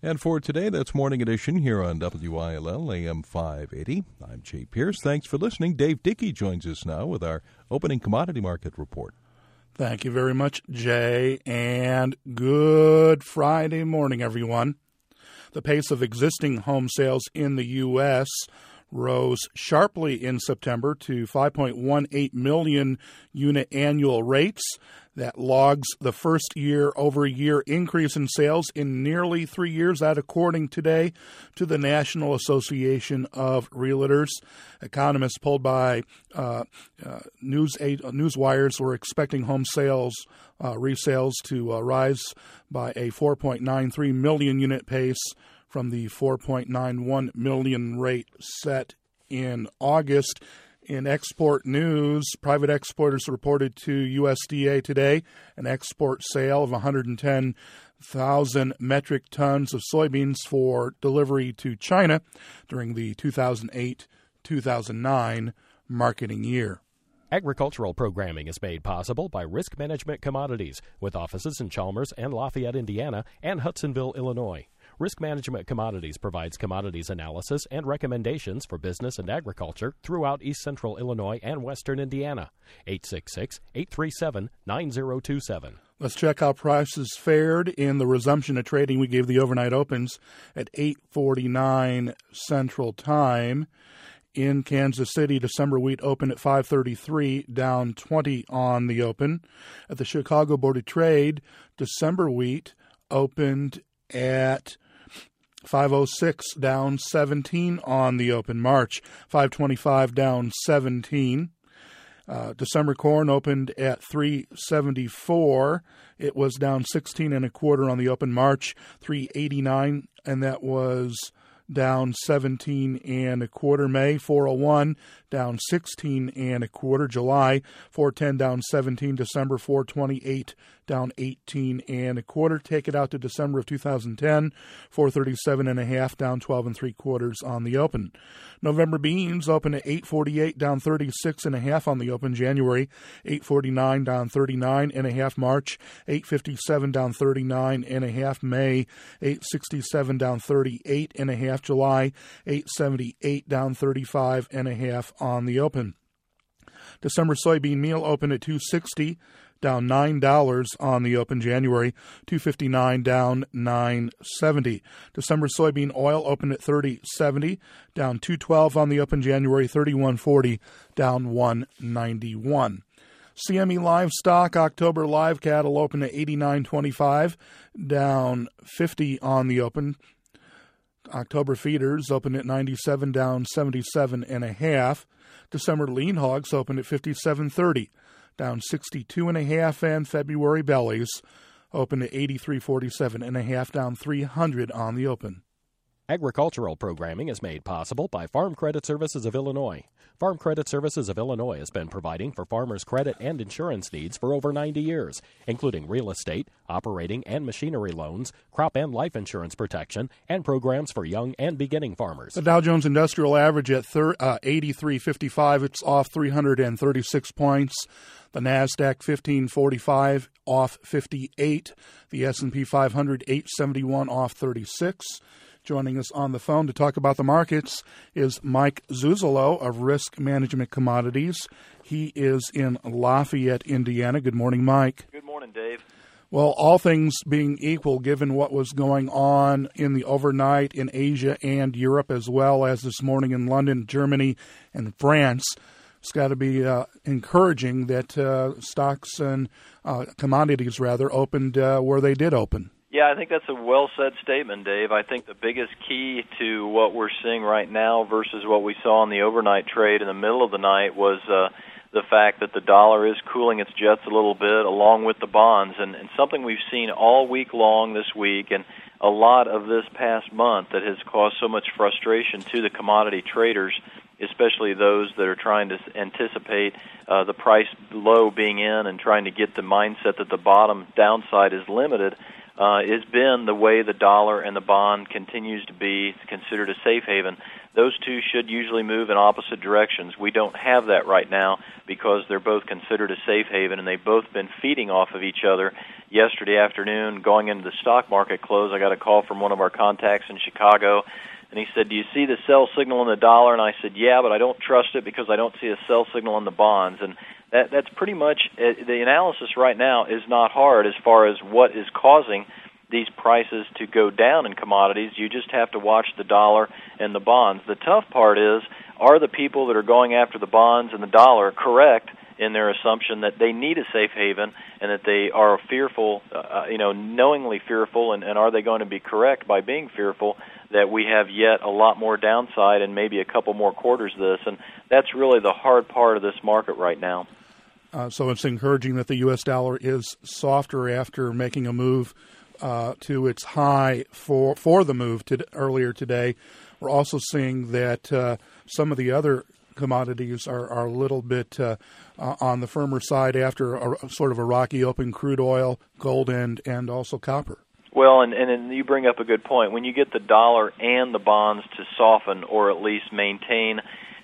And for today, that's Morning Edition here on WILL AM 580. I'm Jay Pierce. Thanks for listening. Dave Dickey joins us now with our opening commodity market report. Thank you very much, Jay, and good Friday morning, everyone. The pace of existing home sales in the U.S. rose sharply in September to 5.18 million unit annual rates. That logs the first year-over-year increase in sales in nearly 3 years. That, according today to the National Association of Realtors. Economists polled by newswires were expecting home sales resales to rise by a 4.93 million unit pace from the 4.91 million rate set in August. In export news, private exporters reported to USDA today an export sale of 110,000 metric tons of soybeans for delivery to China during the 2008-2009 marketing year. Agricultural programming is made possible by Risk Management Commodities, with offices in Chalmers and Lafayette, Indiana, and Hudsonville, Illinois. Risk Management Commodities provides commodities analysis and recommendations for business and agriculture throughout East Central Illinois and Western Indiana. 866-837-9027. Let's check how prices fared in the resumption of trading. We gave the overnight opens at 8:49 Central Time. In Kansas City, December wheat opened at $5.33, down 20 on the open. At the Chicago Board of Trade, December wheat opened at $5.06, down 17 on the open. March, $5.25, down 17. December corn opened at $3.74. It was down 16 and a quarter on the open. March, $3.89, and that was down 17 and a quarter. May, $4.01, down 16 and a quarter. July, $4.10, down 17. December, $4.28, down 18 and a quarter. Take it out to December of 2010, $4.37 and a half, down 12 and three quarters on the open. November beans open at $8.48, down 36 and a half on the open. January, $8.49, down 39 and a half. March, $8.57, down 39 and a half. May, $8.67, down 38 and a half. July, $8.78, down 35 and a half on the open. December soybean meal opened at $2.60, down $9 on the open. January, $2.59, down $9.70. December soybean oil opened at $30.70, down $2.12 on the open. January, $31.40, down $1.91. CME livestock, October live cattle opened at $89.25, down $50 on the open. October feeders opened at $97, down $77 and a half. December lean hogs opened at $57.30, down $62 and a half, and February bellies opened at $83.47 and a half, down $300 on the open. Agricultural programming is made possible by Farm Credit Services of Illinois. Farm Credit Services of Illinois has been providing for farmers' credit and insurance needs for over 90 years, including real estate, operating and machinery loans, crop and life insurance protection, and programs for young and beginning farmers. The Dow Jones Industrial Average at 83.55. It's off 336 points. The NASDAQ 1545 off 58. The S&P 500 871 off 36. Joining us on the phone to talk about the markets is Mike Zuzolo of Risk Management Commodities. He is in Lafayette, Indiana. Good morning, Mike. Good morning, Dave. Well, all things being equal, given what was going on in the overnight in Asia and Europe, as well as this morning in London, Germany, and France, it's got to be encouraging that stocks and commodities, opened where they did open. Yeah, I think that's a well-said statement, Dave. I think the biggest key to what we're seeing right now versus what we saw in the overnight trade in the middle of the night was the fact that the dollar is cooling its jets a little bit along with the bonds, and something we've seen all week long this week and a lot of this past month that has caused so much frustration to the commodity traders, especially those that are trying to anticipate the price low being in and trying to get the mindset that the bottom downside is limited. has been the way the dollar and the bond continues to be considered a safe haven. Those two should usually move in opposite directions. We don't have that right now because they're both considered a safe haven, and they've both been feeding off of each other. Yesterday afternoon, going into the stock market close, I got a call from one of our contacts in Chicago, and he said, "Do you see the sell signal in the dollar?" And I said, "Yeah, but I don't trust it because I don't see a sell signal in the bonds." And that's pretty much the analysis right now is not hard as far as what is causing these prices to go down in commodities. You just have to watch the dollar and the bonds. The tough part is, are the people that are going after the bonds and the dollar correct in their assumption that they need a safe haven and that they are fearful, knowingly fearful, and are they going to be correct by being fearful that we have yet a lot more downside and maybe a couple more quarters of this? And that's really the hard part of this market right now. So it's encouraging that the U.S. dollar is softer after making a move to its high for the move earlier today. We're also seeing that some of the other commodities are a little bit on the firmer side after a sort of a rocky open. Crude oil, gold, and also copper. Well, and you bring up a good point. When you get the dollar and the bonds to soften or at least maintain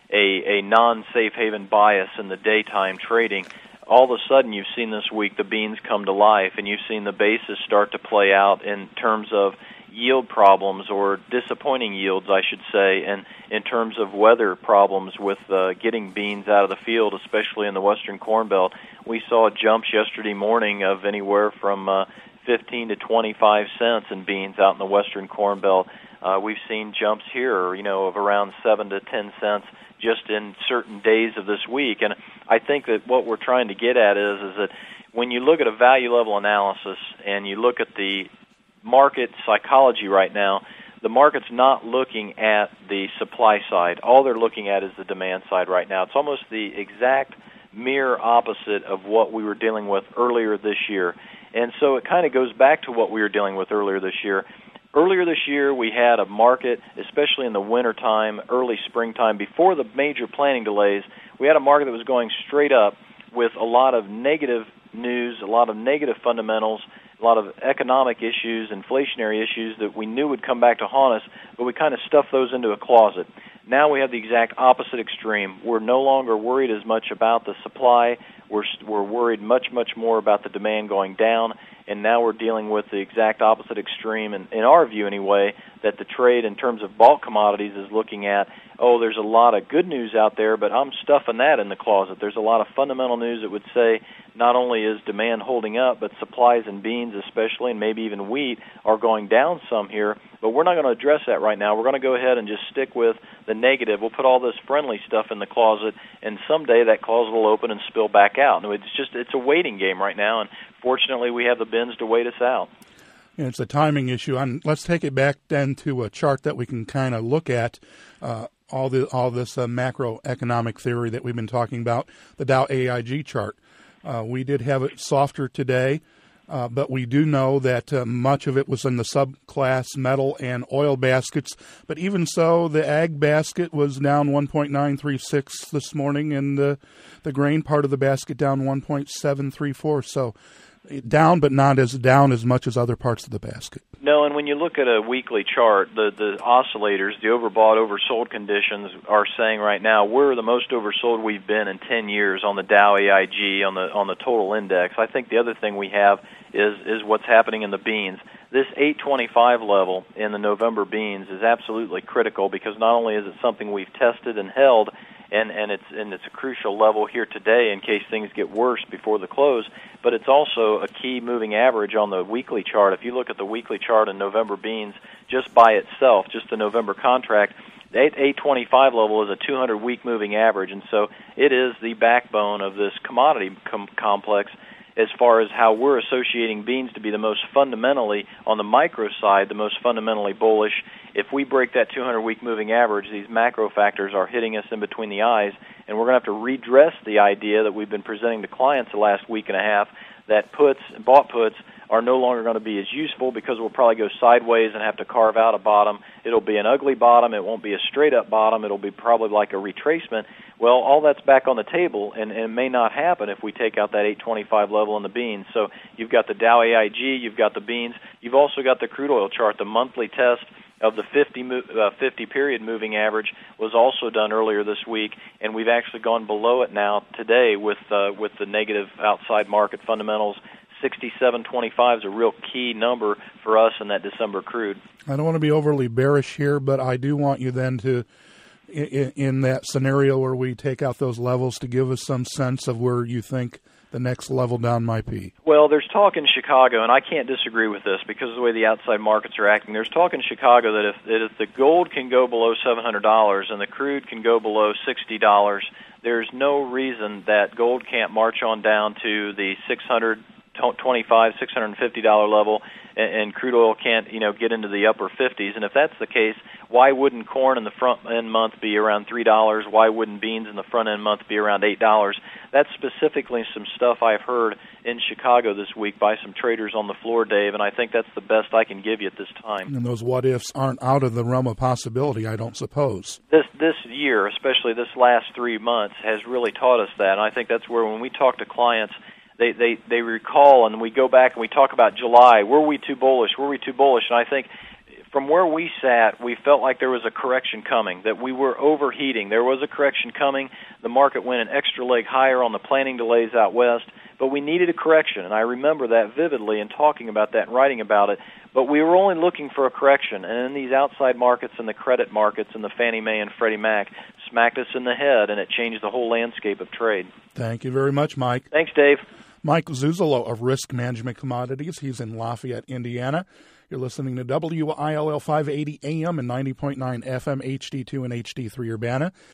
a non-safe haven bias in the daytime trading, all of a sudden you've seen this week the beans come to life, and you've seen the basis start to play out in terms of yield problems, or disappointing yields, I should say, and in terms of weather problems with getting beans out of the field, especially in the western Corn Belt. We saw jumps yesterday morning of anywhere from 15 to 25 cents in beans out in the western Corn Belt. We've seen jumps here, of around 7 to 10 cents just in certain days of this week. And I think that what we're trying to get at is that when you look at a value level analysis and you look at the market psychology right now, the market's not looking at the supply side. All they're looking at is the demand side right now. It's almost the exact mirror opposite of what we were dealing with earlier this year. And so it kind of goes back to what we were dealing with earlier this year. Earlier this year, we had a market, especially in the wintertime, early springtime, before the major planning delays, we had a market that was going straight up with a lot of negative news, a lot of negative fundamentals, a lot of economic issues, inflationary issues that we knew would come back to haunt us, but we kind of stuffed those into a closet. Now we have the exact opposite extreme. We're no longer worried as much about the supply. We're worried much more about the demand going down, and now we're dealing with the exact opposite extreme, in our view anyway, that the trade in terms of bulk commodities is looking at, there's a lot of good news out there, but I'm stuffing that in the closet. There's a lot of fundamental news that would say not only is demand holding up, but supplies in beans especially, and maybe even wheat, are going down some here. But we're not going to address that right now. We're going to go ahead and just stick with the negative. We'll put all this friendly stuff in the closet, and someday that closet will open and spill back out. And it's a waiting game right now, and fortunately we have the bins to wait us out. And it's a timing issue. And let's take it back then to a chart that we can kind of look at all this macroeconomic theory that we've been talking about, the Dow AIG chart. We did have it softer today, but we do know that much of it was in the subclass metal and oil baskets. But even so, the ag basket was down 1.936 this morning, and the grain part of the basket down 1.734. So down, but not as down as much as other parts of the basket. No, and when you look at a weekly chart, the oscillators, the overbought, oversold conditions are saying right now we're the most oversold we've been in 10 years on the Dow AIG, on the total index. I think the other thing we have is what's happening in the beans. This 825 level in the November beans is absolutely critical because not only is it something we've tested and held, and it's a crucial level here today in case things get worse before the close, but it's also a key moving average on the weekly chart. If you look at the weekly chart in November beans just by itself, just the November contract, the 825 level is a 200-week moving average, and so it is the backbone of this commodity complex as far as how we're associating beans to be the most fundamentally, on the micro side, the most fundamentally bullish. If we break that 200-week moving average, these macro factors are hitting us in between the eyes, and we're going to have to redress the idea that we've been presenting to clients the last week and a half that bought puts are no longer going to be as useful because we'll probably go sideways and have to carve out a bottom it'll be an ugly bottom. It won't be a straight-up bottom. It'll be probably like a retracement. Well, all that's back on the table, and it may not happen if we take out that 825 level in the beans. So you've got the Dow AIG, you've got the beans, you've also got the crude oil chart. The monthly test of the 50-period moving average was also done earlier this week, and we've actually gone below it now today with the negative outside market fundamentals. 67.25 is a real key number for us in that December crude. I don't want to be overly bearish here, but I do want you then to, in that scenario where we take out those levels, to give us some sense of where you think the next level down might be. Well, there's talk in Chicago, and I can't disagree with this because of the way the outside markets are acting. There's talk in Chicago that if the gold can go below $700 and the crude can go below $60, there's no reason that gold can't march on down to the $625, $650 level, and crude oil can't, get into the upper 50s. And if that's the case, why wouldn't corn in the front end month be around $3? Why wouldn't beans in the front end month be around $8? That's specifically some stuff I've heard in Chicago this week by some traders on the floor, Dave, and I think that's the best I can give you at this time. And those what-ifs aren't out of the realm of possibility, I don't suppose. This year, especially this last 3 months, has really taught us that, and I think that's where when we talk to clients, they recall, and we go back and we talk about July. Were we too bullish? Were we too bullish? And I think from where we sat, we felt like there was a correction coming, that we were overheating. There was a correction coming. The market went an extra leg higher on the planning delays out west, but we needed a correction, and I remember that vividly and talking about that and writing about it. But we were only looking for a correction, and in these outside markets and the credit markets and the Fannie Mae and Freddie Mac smacked us in the head, and it changed the whole landscape of trade. Thank you very much, Mike. Thanks, Dave. Mike Zuzolo of Risk Management Commodities. He's in Lafayette, Indiana. You're listening to WILL 580 AM and 90.9 FM, HD2 and HD3 Urbana.